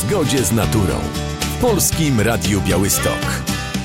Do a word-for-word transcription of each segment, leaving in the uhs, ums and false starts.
zgodzie z naturą w Polskim Radiu Białystok.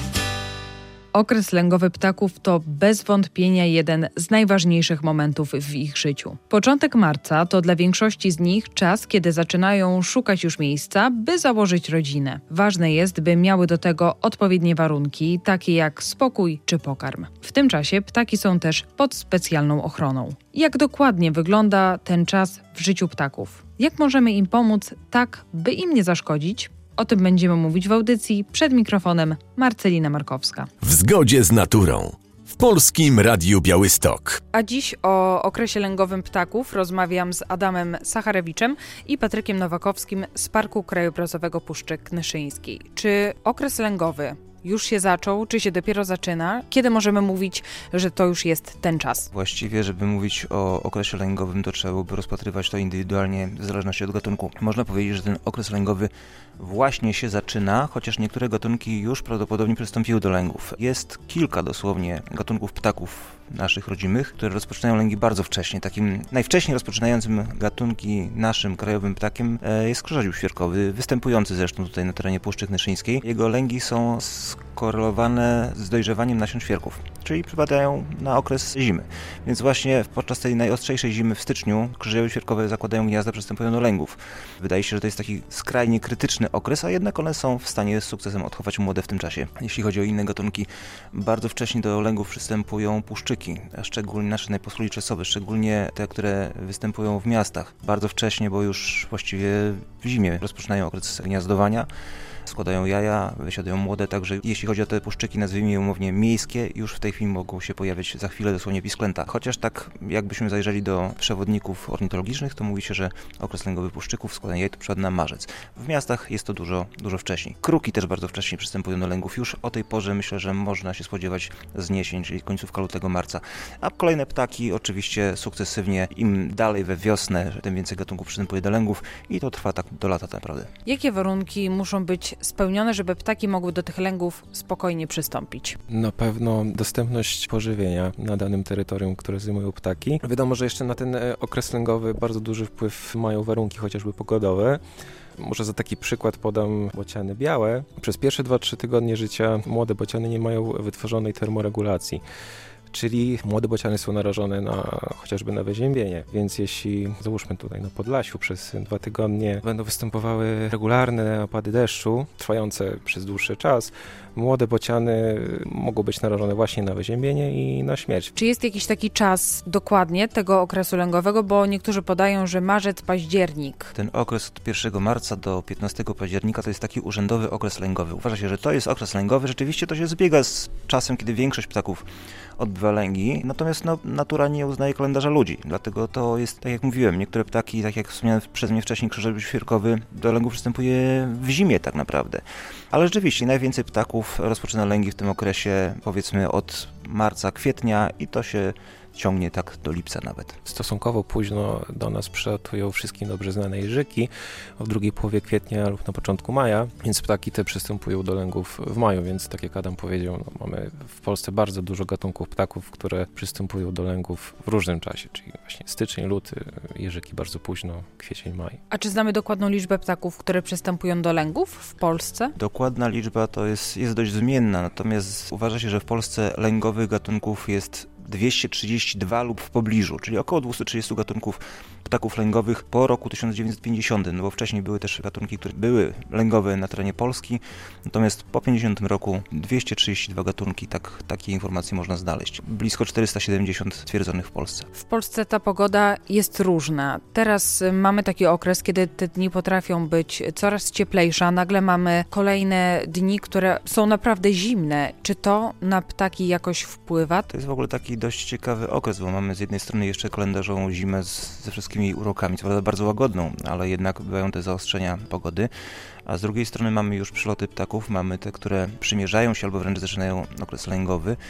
Okres lęgowy ptaków to bez wątpienia jeden z najważniejszych momentów w ich życiu. Początek marca to dla większości z nich czas, kiedy zaczynają szukać już miejsca, by założyć rodzinę. Ważne jest, by miały do tego odpowiednie warunki, takie jak spokój czy pokarm. W tym czasie ptaki są też pod specjalną ochroną. Jak dokładnie wygląda ten czas w życiu ptaków? Jak możemy im pomóc tak, by im nie zaszkodzić? O tym będziemy mówić w audycji. Przed mikrofonem Marcelina Markowska. W zgodzie z naturą w Polskim Radiu Białystok. A dziś o okresie lęgowym ptaków rozmawiam z Adamem Sacharewiczem i Patrykiem Nowakowskim z Parku Krajobrazowego Puszczy Knyszyńskiej. Czy okres lęgowy już się zaczął, czy się dopiero zaczyna? Kiedy możemy mówić, że to już jest ten czas? Właściwie, żeby mówić o okresie lęgowym, to trzeba byłoby rozpatrywać to indywidualnie, w zależności od gatunku. Można powiedzieć, że ten okres lęgowy właśnie się zaczyna, chociaż niektóre gatunki już prawdopodobnie przystąpiły do lęgów. Jest kilka dosłownie gatunków ptaków naszych rodzimych, które rozpoczynają lęgi bardzo wcześnie. Takim najwcześniej rozpoczynającym gatunki naszym krajowym ptakiem jest krzyżodziób świerkowy, występujący zresztą tutaj na terenie Puszczy Knyszyńskiej. Jego lęgi są skorelowane z dojrzewaniem nasion świerków, czyli przypadają na okres zimy. Więc właśnie podczas tej najostrzejszej zimy w styczniu krzyżodzioby świerkowe zakładają gniazda, przystępują do lęgów. Wydaje się, że to jest taki skrajnie krytyczny okres, a jednak one są w stanie z sukcesem odchować młode w tym czasie. Jeśli chodzi o inne gatunki, bardzo wcześnie do lęgów przystępują puszczyki, a szczególnie nasze najposługi czasowe, szczególnie te, które występują w miastach. Bardzo wcześnie, bo już właściwie w zimie rozpoczynają okres gniazdowania. Składają jaja, wysiadują młode, także jeśli chodzi o te puszczyki, nazwijmy je umownie miejskie, już w tej chwili mogą się pojawiać za chwilę dosłownie pisklęta. Chociaż tak jakbyśmy zajrzeli do przewodników ornitologicznych, to mówi się, że okres lęgowy puszczyków, składania jaj to przypadł na marzec. W miastach jest to dużo, dużo wcześniej. Kruki też bardzo wcześnie przystępują do lęgów. Już o tej porze myślę, że można się spodziewać zniesień, czyli końcówka lutego, marca. A kolejne ptaki oczywiście sukcesywnie, im dalej we wiosnę, tym więcej gatunków przystępuje do lęgów i to trwa tak do lata tak naprawdę. Jakie warunki muszą być spełnione, żeby ptaki mogły do tych lęgów spokojnie przystąpić? Na pewno dostępność pożywienia na danym terytorium, które zajmują ptaki. Wiadomo, że jeszcze na ten okres lęgowy bardzo duży wpływ mają warunki chociażby pogodowe. Może za taki przykład podam bociany białe. Przez pierwsze dwa trzy tygodnie życia młode bociany nie mają wytworzonej termoregulacji. Czyli młode bociany są narażone na chociażby na wyziębienie, więc jeśli, załóżmy tutaj na Podlasiu, przez dwa tygodnie będą występowały regularne opady deszczu, trwające przez dłuższy czas, młode bociany mogą być narażone właśnie na wyziębienie i na śmierć. Czy jest jakiś taki czas dokładnie tego okresu lęgowego, bo niektórzy podają, że marzec, październik. Ten okres od pierwszego marca do piętnastego października to jest taki urzędowy okres lęgowy. Uważa się, że to jest okres lęgowy. Rzeczywiście to się zbiega z czasem, kiedy większość ptaków odbywa lęgi, natomiast no, natura nie uznaje kalendarza ludzi. Dlatego to jest, tak jak mówiłem, niektóre ptaki, tak jak wspomniałem przez mnie wcześniej, krzyżodziób świerkowy do lęgu przystępuje w zimie tak naprawdę. Ale rzeczywiście najwięcej ptaków rozpoczyna lęgi w tym okresie, powiedzmy od marca, kwietnia i to się ciągnie tak do lipca nawet. Stosunkowo późno do nas przylatują wszystkim dobrze znane jeżyki, w drugiej połowie kwietnia lub na początku maja, więc ptaki te przystępują do lęgów w maju, więc tak jak Adam powiedział, no, mamy w Polsce bardzo dużo gatunków ptaków, które przystępują do lęgów w różnym czasie, czyli właśnie styczeń, luty, jeżyki bardzo późno, kwiecień, maj. A czy znamy dokładną liczbę ptaków, które przystępują do lęgów w Polsce? Dokładna liczba to jest, jest dość zmienna, natomiast uważa się, że w Polsce lęgowych gatunków jest dwieście trzydzieści dwa lub w pobliżu, czyli około dwieście trzydzieści gatunków ptaków lęgowych po roku tysiąc dziewięćset pięćdziesiątym, no bo wcześniej były też gatunki, które były lęgowe na terenie Polski, natomiast po pięćdziesiątym roku dwieście trzydzieści dwa gatunki, tak, takie informacje można znaleźć. Blisko czterysta siedemdziesiąt stwierdzonych w Polsce. W Polsce ta pogoda jest różna. Teraz mamy taki okres, kiedy te dni potrafią być coraz cieplejsze, a nagle mamy kolejne dni, które są naprawdę zimne. Czy to na ptaki jakoś wpływa? To jest w ogóle taki dość ciekawy okres, bo mamy z jednej strony jeszcze kalendarzową zimę z, ze wszystkimi jej urokami, co prawda bardzo łagodną, ale jednak bywają te zaostrzenia pogody, a z drugiej strony mamy już przyloty ptaków, mamy te, które przymierzają się albo wręcz zaczynają okres lęgowy.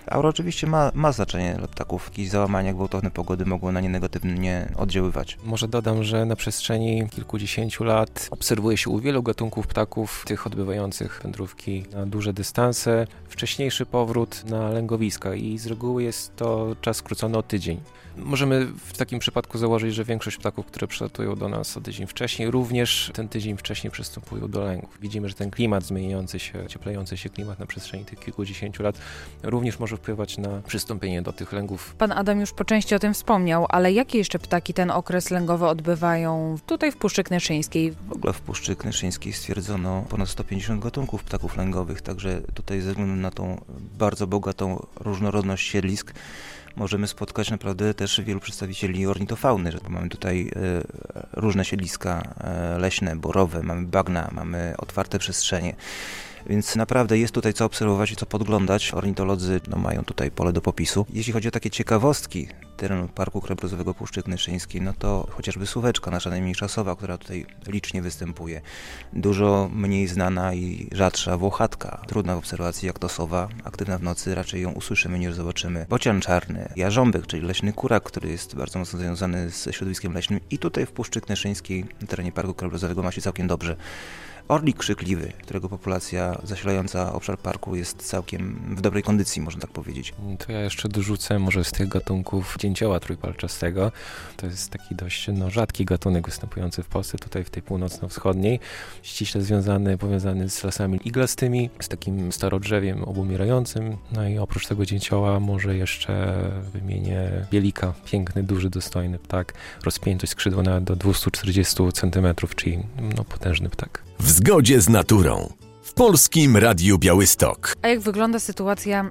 Aura oczywiście ma, ma znaczenie dla ptaków. Jakieś załamania, gwałtowne pogody mogą na nie negatywnie oddziaływać. Może dodam, że na przestrzeni kilkudziesięciu lat obserwuje się u wielu gatunków ptaków, tych odbywających wędrówki na duże dystanse, wcześniejszy powrót na lęgowiska i z reguły jest to czas skrócony o tydzień. Możemy w takim przypadku założyć, że większość ptaków, które przylatują do nas o tydzień wcześniej, również ten tydzień wcześniej przystępują do lęgów. Widzimy, że ten klimat zmieniający się, cieplejący się klimat na przestrzeni tych kilkudziesięciu lat również może wpływać na przystąpienie do tych lęgów. Pan Adam już po części o tym wspomniał, ale jakie jeszcze ptaki ten okres lęgowy odbywają tutaj w Puszczy Knyszyńskiej? W ogóle w Puszczy Knyszyńskiej stwierdzono ponad sto pięćdziesiąt gatunków ptaków lęgowych, także tutaj ze względu na tą bardzo bogatą różnorodność siedlisk możemy spotkać naprawdę też wielu przedstawicieli ornitofauny. Mamy tutaj e, różne siedliska e, leśne, borowe, mamy bagna, mamy otwarte przestrzenie. Więc naprawdę jest tutaj co obserwować i co podglądać. Ornitolodzy no, mają tutaj pole do popisu. Jeśli chodzi o takie ciekawostki terenu Parku Krajobrazowego Puszczy Knyszyńskiej, no to chociażby suweczka, nasza najmniejsza sowa, która tutaj licznie występuje. Dużo mniej znana i rzadsza włochatka. Trudna w obserwacji jak to sowa, aktywna w nocy, raczej ją usłyszymy niż zobaczymy. Bocian czarny, jarząbek, czyli leśny kurak, który jest bardzo mocno związany ze środowiskiem leśnym i tutaj w Puszczy Knyszyńskiej na terenie Parku Krajobrazowego ma się całkiem dobrze. Orlik krzykliwy, którego populacja zasilająca obszar parku jest całkiem w dobrej kondycji, można tak powiedzieć. To ja jeszcze dorzucę może z tych gatunków dzięcioła trójpalczastego. To jest taki dość no, rzadki gatunek występujący w Polsce, tutaj w tej północno-wschodniej. Ściśle związany, powiązany z lasami iglastymi, z takim starodrzewiem obumierającym. No i oprócz tego dzięcioła może jeszcze wymienię bielika. Piękny, duży, dostojny ptak. Rozpiętość skrzydła nawet do dwieście czterdzieści centymetrów, czyli no, potężny ptak. W zgodzie z naturą. W Polskim Radiu Białystok. A jak wygląda sytuacja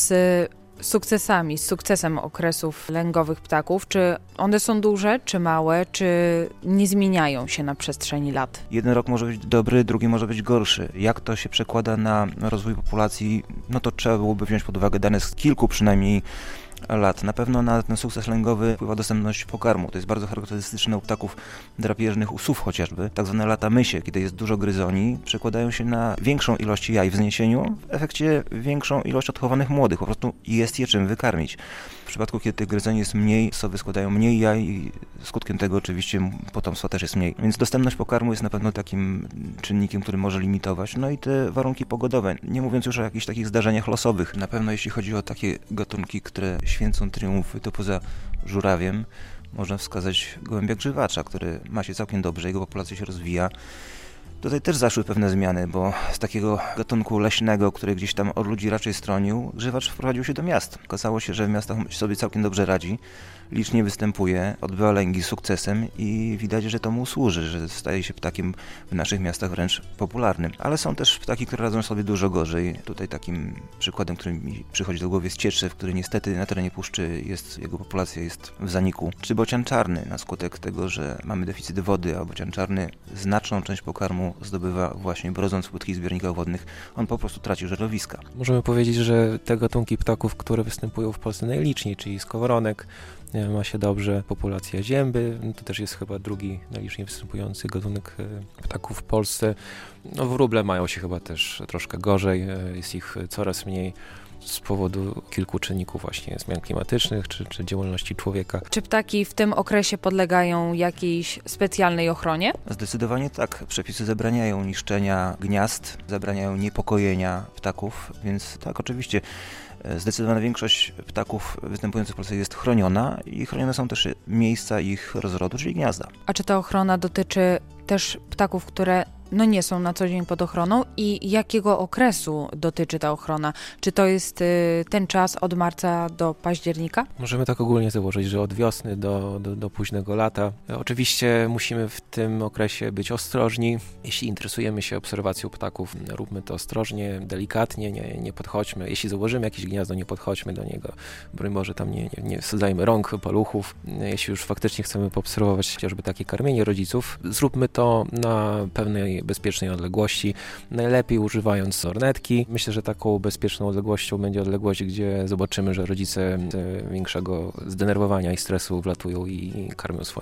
z sukcesami, z sukcesem okresów lęgowych ptaków? Czy one są duże, czy małe, czy nie zmieniają się na przestrzeni lat? Jeden rok może być dobry, drugi może być gorszy. Jak to się przekłada na rozwój populacji, no to trzeba byłoby wziąć pod uwagę dane z kilku przynajmniej lat. Na pewno na ten sukces lęgowy wpływa dostępność pokarmu. To jest bardzo charakterystyczne u ptaków drapieżnych, u sów chociażby. Tak zwane lata mysie, kiedy jest dużo gryzoni, przekładają się na większą ilość jaj w zniesieniu, w efekcie większą ilość odchowanych młodych. Po prostu jest je czym wykarmić. W przypadku, kiedy tych gryzoni jest mniej, sowy składają mniej jaj i skutkiem tego oczywiście potomstwa też jest mniej. Więc dostępność pokarmu jest na pewno takim czynnikiem, który może limitować. No i te warunki pogodowe. Nie mówiąc już o jakichś takich zdarzeniach losowych. Na pewno jeśli chodzi o takie gatunki, które święcą triumfy, to poza żurawiem można wskazać gołębia grzywacza, który ma się całkiem dobrze, jego populacja się rozwija. Tutaj też zaszły pewne zmiany, bo z takiego gatunku leśnego, który gdzieś tam od ludzi raczej stronił, grzywacz wprowadził się do miast. Okazało się, że w miastach sobie całkiem dobrze radzi, licznie występuje, odbywa lęgi z sukcesem i widać, że to mu służy, że staje się ptakiem w naszych miastach wręcz popularnym. Ale są też ptaki, które radzą sobie dużo gorzej. Tutaj takim przykładem, który mi przychodzi do głowy, jest cietrzew, który niestety na terenie puszczy jest, jego populacja jest w zaniku. Czy bocian czarny, na skutek tego, że mamy deficyt wody, a bocian czarny znaczną część pokarmu zdobywa właśnie brodząc w płytkich zbiornikach wodnych, on po prostu traci żerowiska. Możemy powiedzieć, że te gatunki ptaków, które występują w Polsce najliczniej, czyli skowronek, ma się dobrze, populacja zięby, to też jest chyba drugi najliczniej występujący gatunek ptaków w Polsce. No, wróble mają się chyba też troszkę gorzej, jest ich coraz mniej z powodu kilku czynników właśnie zmian klimatycznych czy, czy działalności człowieka. Czy ptaki w tym okresie podlegają jakiejś specjalnej ochronie? Zdecydowanie tak. Przepisy zabraniają niszczenia gniazd, zabraniają niepokojenia ptaków, więc tak, oczywiście zdecydowana większość ptaków występujących w Polsce jest chroniona i chronione są też miejsca ich rozrodu, czyli gniazda. A czy ta ochrona dotyczy też ptaków, które no nie są na co dzień pod ochroną i jakiego okresu dotyczy ta ochrona? Czy to jest y, ten czas od marca do października? Możemy tak ogólnie założyć, że od wiosny do, do, do późnego lata. Oczywiście musimy w tym okresie być ostrożni. Jeśli interesujemy się obserwacją ptaków, róbmy to ostrożnie, delikatnie, nie, nie podchodźmy. Jeśli założymy jakieś gniazdo, nie podchodźmy do niego. Broń Boże, tam nie, nie, nie wsadzajmy rąk, paluchów. Jeśli już faktycznie chcemy poobserwować chociażby takie karmienie rodziców, zróbmy to na pewnej bezpiecznej odległości, najlepiej używając lornetki. Myślę, że taką bezpieczną odległością będzie odległość, gdzie zobaczymy, że rodzice większego zdenerwowania i stresu wlatują i karmią swoje młode.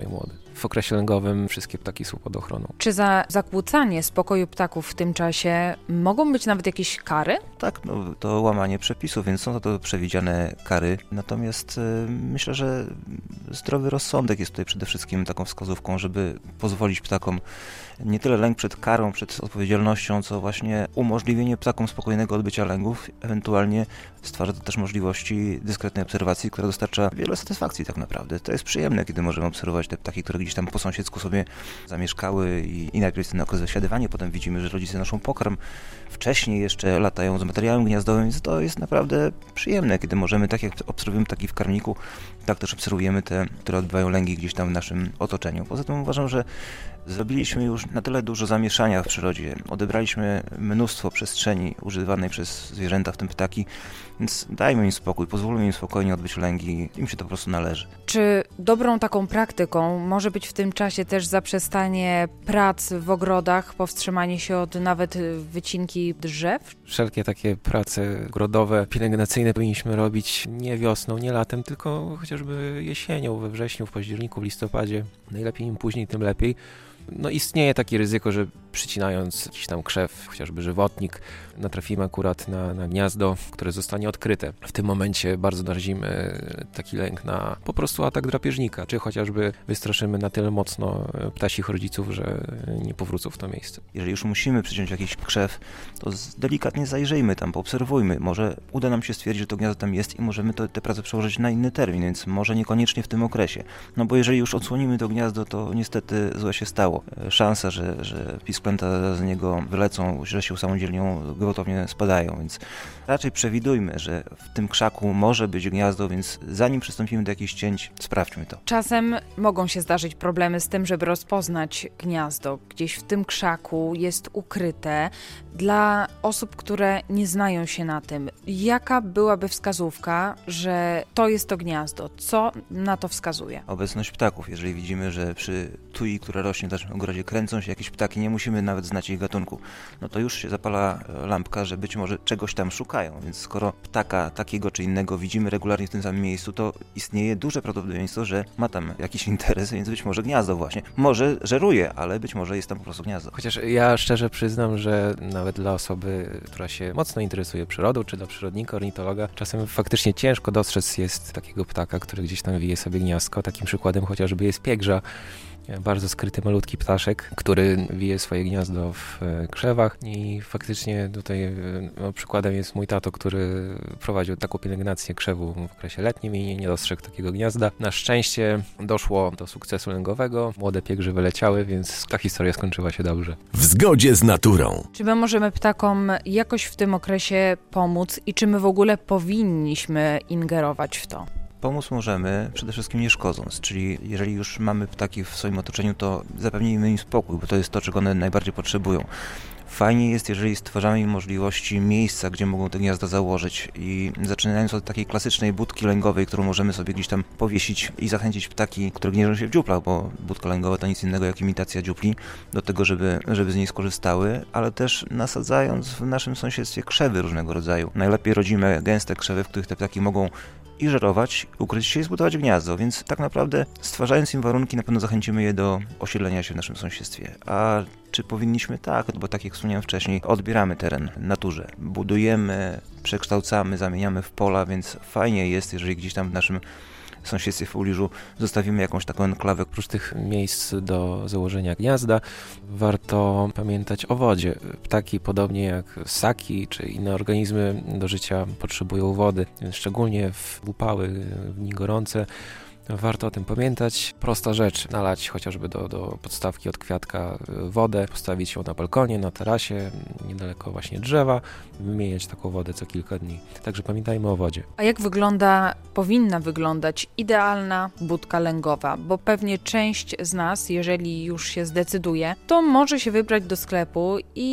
w okresie lęgowym wszystkie ptaki są pod ochroną. Czy za zakłócanie spokoju ptaków w tym czasie mogą być nawet jakieś kary? Tak, no, to łamanie przepisów, więc są to przewidziane kary. Natomiast y, myślę, że zdrowy rozsądek jest tutaj przede wszystkim taką wskazówką, żeby pozwolić ptakom nie tyle lęk przed karą, przed odpowiedzialnością, co właśnie umożliwienie ptakom spokojnego odbycia lęgów. Ewentualnie stwarza to też możliwości dyskretnej obserwacji, która dostarcza wiele satysfakcji tak naprawdę. To jest przyjemne, kiedy możemy obserwować te ptaki, które gdzieś tam po sąsiedzku sobie zamieszkały i, i najpierw jest ten okres wysiadywania, potem widzimy, że rodzice noszą pokarm, wcześniej jeszcze latają z materiałem gniazdowym, więc to jest naprawdę przyjemne, kiedy możemy, tak jak obserwujemy ptaki w karmniku, tak też obserwujemy te, które odbywają lęgi gdzieś tam w naszym otoczeniu. Poza tym uważam, że zrobiliśmy już na tyle dużo zamieszania w przyrodzie, odebraliśmy mnóstwo przestrzeni używanej przez zwierzęta, w tym ptaki, więc dajmy im spokój, pozwólmy im spokojnie odbyć lęgi, im się to po prostu należy. Czy dobrą taką praktyką może być w tym czasie też zaprzestanie prac w ogrodach, powstrzymanie się od nawet wycinki drzew? Wszelkie takie prace ogrodowe, pielęgnacyjne powinniśmy robić nie wiosną, nie latem, tylko chociażby jesienią, we wrześniu, w październiku, w listopadzie. Najlepiej im później, tym lepiej. No istnieje takie ryzyko, że przycinając jakiś tam krzew, chociażby żywotnik, natrafimy akurat na, na gniazdo, które zostanie odkryte. W tym momencie bardzo narazimy taki lęk na po prostu atak drapieżnika, czy chociażby wystraszymy na tyle mocno ptasich rodziców, że nie powrócą w to miejsce. Jeżeli już musimy przyciąć jakiś krzew, to delikatnie zajrzyjmy tam, poobserwujmy. Może uda nam się stwierdzić, że to gniazdo tam jest i możemy to, te prace przełożyć na inny termin, więc może niekoniecznie w tym okresie. No bo jeżeli już odsłonimy to gniazdo, to niestety złe się stało. Szansa, że, że pisklęta z niego wylecą, że się usamodzielnią, gwałtownie spadają, więc raczej przewidujmy, że w tym krzaku może być gniazdo, więc zanim przystąpimy do jakichś cięć, sprawdźmy to. Czasem mogą się zdarzyć problemy z tym, żeby rozpoznać gniazdo. Gdzieś w tym krzaku jest ukryte. Dla osób, które nie znają się na tym, jaka byłaby wskazówka, że to jest to gniazdo? Co na to wskazuje? Obecność ptaków. Jeżeli widzimy, że przy tui, która rośnie w naszym ogrodzie, kręcą się jakieś ptaki, nie musimy nawet znać ich gatunku, no to już się zapala lampka, że być może czegoś tam szukają, więc skoro ptaka takiego czy innego widzimy regularnie w tym samym miejscu, to istnieje duże prawdopodobieństwo, że ma tam jakiś interes, więc być może gniazdo właśnie. Może żeruje, ale być może jest tam po prostu gniazdo. Chociaż ja szczerze przyznam, że nawet dla osoby, która się mocno interesuje przyrodą, czy dla przyrodnika, ornitologa, czasem faktycznie ciężko dostrzec jest takiego ptaka, który gdzieś tam wije sobie gniazdko. Takim przykładem chociażby jest piegrza, bardzo skryty malutki ptaszek, który wije swoje gniazdo w krzewach i faktycznie tutaj no, przykładem jest mój tato, który prowadził taką pielęgnację krzewu w okresie letnim i nie dostrzegł takiego gniazda. Na szczęście doszło do sukcesu lęgowego, młode piegrzy wyleciały, więc ta historia skończyła się dobrze. W zgodzie z naturą. Czy my możemy ptakom jakoś w tym okresie pomóc i czy my w ogóle powinniśmy ingerować w to? Pomóc możemy, przede wszystkim nie szkodząc, czyli jeżeli już mamy ptaki w swoim otoczeniu, to zapewnijmy im spokój, bo to jest to, czego one najbardziej potrzebują. Fajnie jest, jeżeli stwarzamy im możliwości miejsca, gdzie mogą te gniazda założyć i zaczynając od takiej klasycznej budki lęgowej, którą możemy sobie gdzieś tam powiesić i zachęcić ptaki, które gnieżdżą się w dziuplach, bo budka lęgowa to nic innego jak imitacja dziupli, do tego, żeby, żeby z niej skorzystały, ale też nasadzając w naszym sąsiedztwie krzewy różnego rodzaju. Najlepiej rodzime, gęste krzewy, w których te ptaki mogą i żerować, ukryć się i zbudować gniazdo, więc tak naprawdę stwarzając im warunki na pewno zachęcimy je do osiedlenia się w naszym sąsiedztwie. A czy powinniśmy? Tak, bo tak jak wspomniałem wcześniej, odbieramy teren naturze, budujemy, przekształcamy, zamieniamy w pola, więc fajnie jest, jeżeli gdzieś tam w naszym sąsiedztwie, w pobliżu zostawimy jakąś taką enklawę. Oprócz tych miejsc do założenia gniazda warto pamiętać o wodzie. Ptaki, podobnie jak ssaki czy inne organizmy do życia, potrzebują wody, więc szczególnie w upały, w dni gorące warto o tym pamiętać. Prosta rzecz, nalać chociażby do, do podstawki od kwiatka wodę, postawić ją na balkonie, na tarasie, niedaleko właśnie drzewa, wymieniać taką wodę co kilka dni. Także pamiętajmy o wodzie. A jak wygląda, powinna wyglądać idealna budka lęgowa? Bo pewnie część z nas, jeżeli już się zdecyduje, to może się wybrać do sklepu i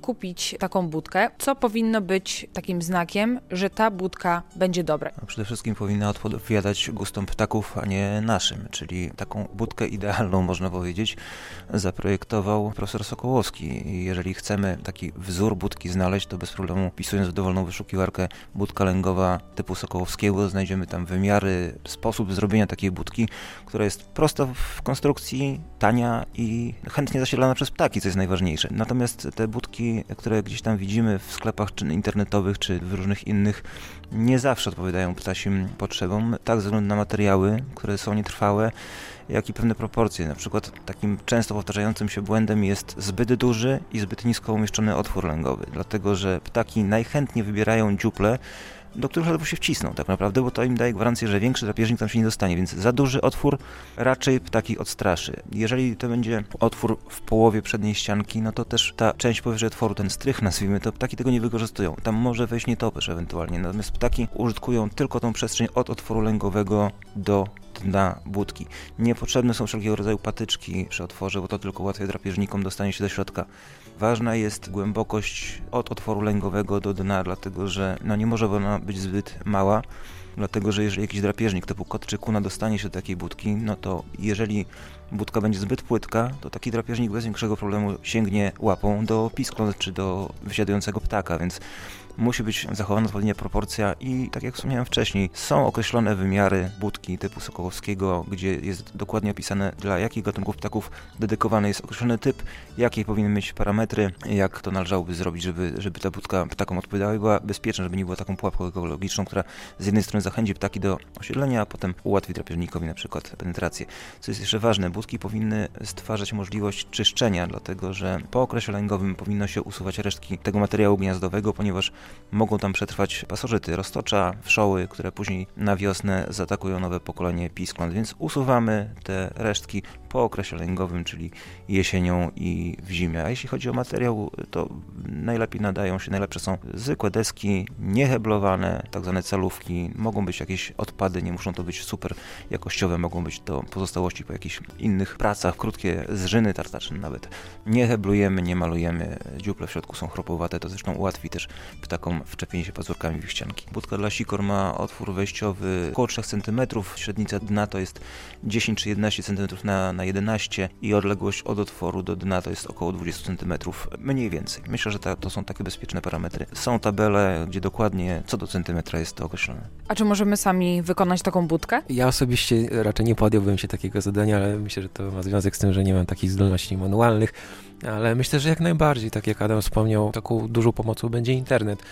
kupić taką budkę, co powinno być takim znakiem, że ta budka będzie dobra? No, przede wszystkim powinna odpowiadać gustom ptaków, a nie naszym, czyli taką budkę idealną, można powiedzieć, zaprojektował profesor Sokołowski. I jeżeli chcemy taki wzór budki znaleźć, to bez problemu, wpisując w dowolną wyszukiwarkę budka lęgowa typu Sokołowskiego, znajdziemy tam wymiary, sposób zrobienia takiej budki, która jest prosta w konstrukcji, tania i chętnie zasiedlana przez ptaki, co jest najważniejsze. Natomiast te budki, które gdzieś tam widzimy w sklepach czy internetowych, czy w różnych innych, nie zawsze odpowiadają ptasim potrzebom, tak ze względu na materiały, które są nietrwałe, jak i pewne proporcje. Na przykład takim często powtarzającym się błędem jest zbyt duży i zbyt nisko umieszczony otwór lęgowy, dlatego że ptaki najchętniej wybierają dziuple, do których ledwo się wcisną tak naprawdę, bo to im daje gwarancję, że większy drapieżnik tam się nie dostanie, więc za duży otwór raczej ptaki odstraszy. Jeżeli to będzie otwór w połowie przedniej ścianki, no to też ta część powyżej otworu, ten strych nazwijmy, to ptaki tego nie wykorzystują. Tam może wejść nietoperz ewentualnie, natomiast ptaki użytkują tylko tą przestrzeń od otworu lęgowego do dna budki. Niepotrzebne są wszelkiego rodzaju patyczki przy otworze, bo to tylko ułatwia drapieżnikom dostanie się do środka. Ważna jest głębokość od otworu lęgowego do dna, dlatego że no nie może ona być zbyt mała, dlatego że jeżeli jakiś drapieżnik typu kot czy kuna dostanie się do takiej budki, no to jeżeli budka będzie zbyt płytka, to taki drapieżnik bez większego problemu sięgnie łapą do piskląt czy do wysiadującego ptaka, więc musi być zachowana odpowiednia proporcja i tak jak wspomniałem wcześniej, są określone wymiary budki typu Sokołowskiego, gdzie jest dokładnie opisane, dla jakich gatunków ptaków dedykowany jest określony typ, jakie powinny mieć parametry, jak to należałoby zrobić, żeby, żeby ta budka ptakom odpowiadała i była bezpieczna, żeby nie była taką pułapką ekologiczną, która z jednej strony zachęci ptaki do osiedlenia, a potem ułatwi drapieżnikowi na przykład penetrację. Co jest jeszcze ważne, budki powinny stwarzać możliwość czyszczenia, dlatego że po okresie lęgowym powinno się usuwać resztki tego materiału gniazdowego, ponieważ mogą tam przetrwać pasożyty, roztocza, wszoły, które później na wiosnę zaatakują nowe pokolenie piskląt, więc usuwamy te resztki po okresie lęgowym, czyli jesienią i w zimie. A jeśli chodzi o materiał, to najlepiej nadają się, najlepsze są zwykłe deski, nieheblowane, tak zwane calówki, mogą być jakieś odpady, nie muszą to być super jakościowe, mogą być to pozostałości po jakichś innych pracach, krótkie zżyny tartaczne nawet. Nie heblujemy, nie malujemy, dziuple w środku są chropowate, to zresztą ułatwi też ptakom wczepienie się pazurkami w ścianki. Budka dla sikor ma otwór wejściowy około trzy centymetry, średnica dna to jest dziesięć czy jedenaście centymetrów na, na jedenaście i odległość od otworu do dna to jest około dwadzieścia centymetrów, mniej więcej. Myślę, że ta, to są takie bezpieczne parametry. Są tabele, gdzie dokładnie co do centymetra jest to określone. A czy możemy sami wykonać taką budkę? Ja osobiście raczej nie podjąłbym się takiego zadania, ale myślę, że to ma związek z tym, że nie mam takich zdolności manualnych, ale myślę, że jak najbardziej, tak jak Adam wspomniał, taką dużą pomocą będzie internet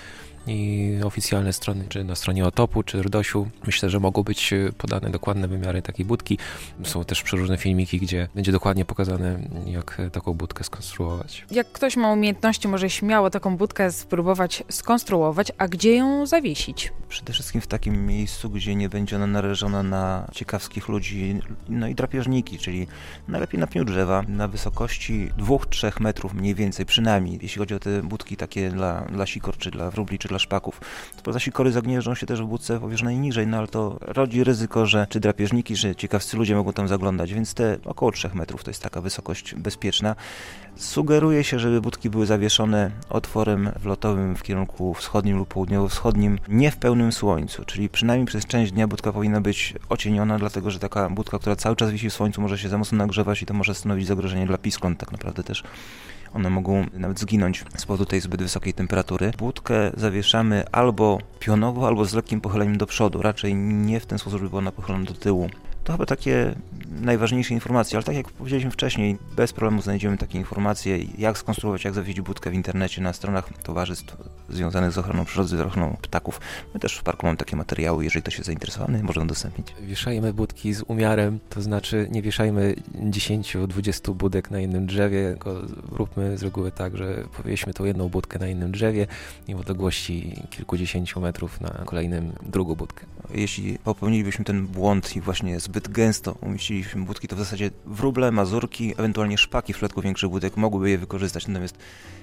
i oficjalne strony, czy na stronie O T O P-u, czy R D O S-u. Myślę, że mogą być podane dokładne wymiary takiej budki. Są też przeróżne filmiki, gdzie będzie dokładnie pokazane, jak taką budkę skonstruować. Jak ktoś ma umiejętności, może śmiało taką budkę spróbować skonstruować, a gdzie ją zawiesić? Przede wszystkim w takim miejscu, gdzie nie będzie ona narażona na ciekawskich ludzi, no i drapieżniki, czyli najlepiej na pniu drzewa, na wysokości dwóch do trzech metrów mniej więcej, przynajmniej, jeśli chodzi o te budki takie dla, dla sikor, czy dla wróbli, czy dla szpaków. To zasikory zagnieżdżą się też w budce powieszonej niżej, no ale to rodzi ryzyko, że czy drapieżniki, czy ciekawscy ludzie mogą tam zaglądać, więc te około trzech metrów to jest taka wysokość bezpieczna. Sugeruje się, żeby budki były zawieszone otworem wlotowym w kierunku wschodnim lub południowo-wschodnim, nie w pełnym słońcu, czyli przynajmniej przez część dnia budka powinna być ocieniona, dlatego że taka budka, która cały czas wisi w słońcu, może się za mocno nagrzewać i to może stanowić zagrożenie dla piskląt tak naprawdę też. One mogą nawet zginąć z powodu tej zbyt wysokiej temperatury. Budkę zawieszamy albo pionowo, albo z lekkim pochyleniem do przodu. Raczej nie w ten sposób, żeby była ona pochylona do tyłu. To chyba takie najważniejsze informacje, ale tak jak powiedzieliśmy wcześniej, bez problemu znajdziemy takie informacje, jak skonstruować, jak zawiesić budkę w internecie, na stronach towarzystw związanych z ochroną przyrody, z ochroną ptaków. My też w parku mamy takie materiały, jeżeli ktoś jest zainteresowany, można udostępnić. Wieszajmy budki z umiarem, to znaczy nie wieszajmy dziesięć do dwudziestu budek na jednym drzewie, tylko róbmy z reguły tak, że powieśmy tą jedną budkę na jednym drzewie i w odległości kilkudziesięciu metrów na kolejnym drugą budkę. Jeśli popełnilibyśmy ten błąd i właśnie zbyt gęsto umieściliśmy budki, to w zasadzie wróble, mazurki, ewentualnie szpaki w przypadku większych budek mogłyby je wykorzystać. Natomiast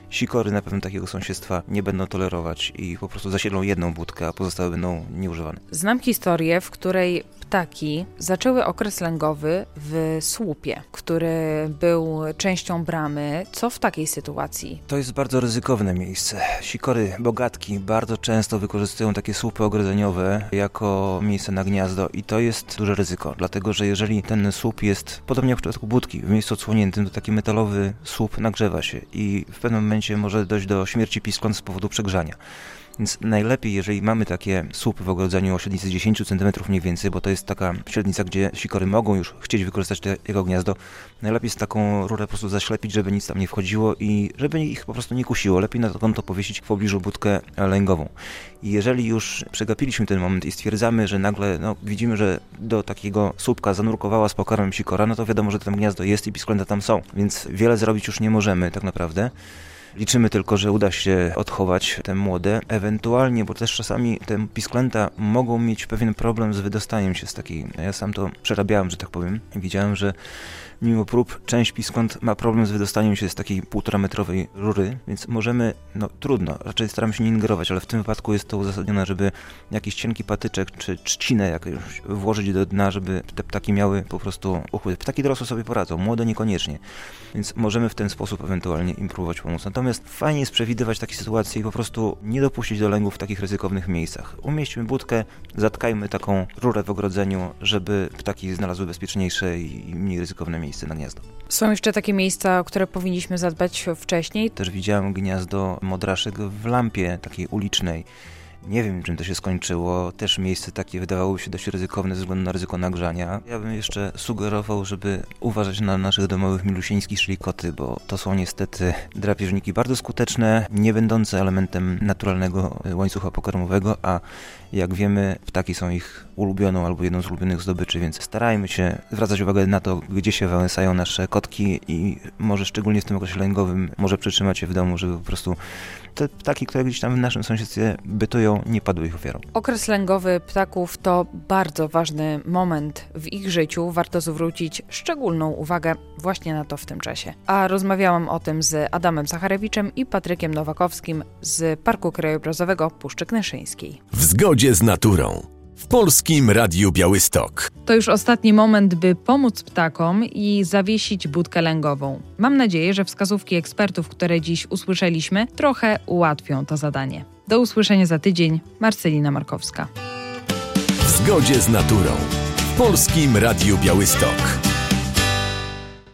Sikory na pewno takiego sąsiedztwa nie będą tolerować i po prostu zasiedlą jedną budkę, a pozostałe będą nieużywane. Znam historię, w której ptaki zaczęły okres lęgowy w słupie, który był częścią bramy. Co w takiej sytuacji? To jest bardzo ryzykowne miejsce. Sikory, bogatki bardzo często wykorzystują takie słupy ogrodzeniowe jako miejsce na gniazdo i to jest duże ryzyko, dlatego że jeżeli ten słup jest, podobnie jak w przypadku budki, w miejscu odsłoniętym, to taki metalowy słup nagrzewa się i w pewnym momencie może dojść do śmierci piskląt z powodu przegrzania. Więc najlepiej, jeżeli mamy takie słupy w ogrodzeniu o średnicy dziesięć centymetrów mniej więcej, bo to jest taka średnica, gdzie sikory mogą już chcieć wykorzystać te, jego gniazdo, najlepiej jest taką rurę po prostu zaślepić, żeby nic tam nie wchodziło i żeby ich po prostu nie kusiło. Lepiej na to konto powiesić w pobliżu budkę lęgową. I jeżeli już przegapiliśmy ten moment i stwierdzamy, że nagle no, widzimy, że do takiego słupka zanurkowała z pokarmem sikora, no to wiadomo, że tam gniazdo jest i pisklęta tam są. Więc wiele zrobić już nie możemy tak naprawdę. Liczymy tylko, że uda się odchować te młode, ewentualnie, bo też czasami te pisklęta mogą mieć pewien problem z wydostaniem się z takiej, ja sam to przerabiałem, że tak powiem, i widziałem, że mimo prób część piskląt ma problem z wydostaniem się z takiej półtora metrowej rury, więc możemy, no trudno, raczej staramy się nie ingerować, ale w tym wypadku jest to uzasadnione, żeby jakiś cienki patyczek czy trzcinę jakąś włożyć do dna, żeby te ptaki miały po prostu uchwyt. Ptaki dorosłe sobie poradzą, młode niekoniecznie, więc możemy w ten sposób ewentualnie im próbować pomóc. Natomiast fajnie jest przewidywać takie sytuacje i po prostu nie dopuścić do lęgu w takich ryzykownych miejscach. Umieśćmy budkę, zatkajmy taką rurę w ogrodzeniu, żeby ptaki znalazły bezpieczniejsze i mniej ryzykowne miejsce na gniazdo. Są jeszcze takie miejsca, o które powinniśmy zadbać wcześniej? Też widziałem gniazdo modraszek w lampie takiej ulicznej. Nie wiem, czym to się skończyło. Też miejsce takie wydawało się dość ryzykowne ze względu na ryzyko nagrzania. Ja bym jeszcze sugerował, żeby uważać na naszych domowych milusieńskich, czyli koty, bo to są niestety drapieżniki bardzo skuteczne, nie będące elementem naturalnego łańcucha pokarmowego, a jak wiemy, ptaki są ich ulubioną albo jedną z ulubionych zdobyczy, więc starajmy się zwracać uwagę na to, gdzie się wałęsają nasze kotki i może szczególnie w tym okresie lęgowym może przytrzymać się w domu, żeby po prostu te ptaki, które gdzieś tam w naszym sąsiedztwie bytują, nie padły ich ofiarą. Okres lęgowy ptaków to bardzo ważny moment w ich życiu. Warto zwrócić szczególną uwagę właśnie na to w tym czasie. A rozmawiałam o tym z Adamem Sacharewiczem i Patrykiem Nowakowskim z Parku Krajobrazowego Puszczy Knyszyńskiej. W zgodzie z naturą. W Polskim Radiu Białystok. To już ostatni moment, by pomóc ptakom i zawiesić budkę lęgową. Mam nadzieję, że wskazówki ekspertów, które dziś usłyszeliśmy, trochę ułatwią to zadanie. Do usłyszenia za tydzień. Marcelina Markowska. W zgodzie z naturą. W Polskim Radiu Białystok.